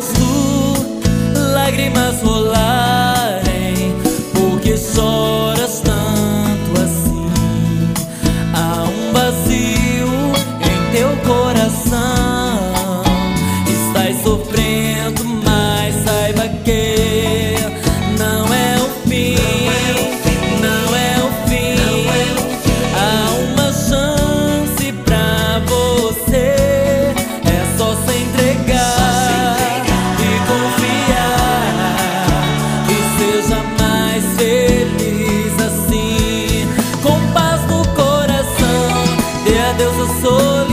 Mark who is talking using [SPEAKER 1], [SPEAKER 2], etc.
[SPEAKER 1] rosto lágrimas rolarem, porque choras tanto assim. Há um vazio em teu coração, estás sofrendo, mas saiba que não é o fim, não é o fim. Há uma chance pra você, é só se entregar e confiar, e seja mais feliz assim, com paz no coração. Dê adeus à solidão.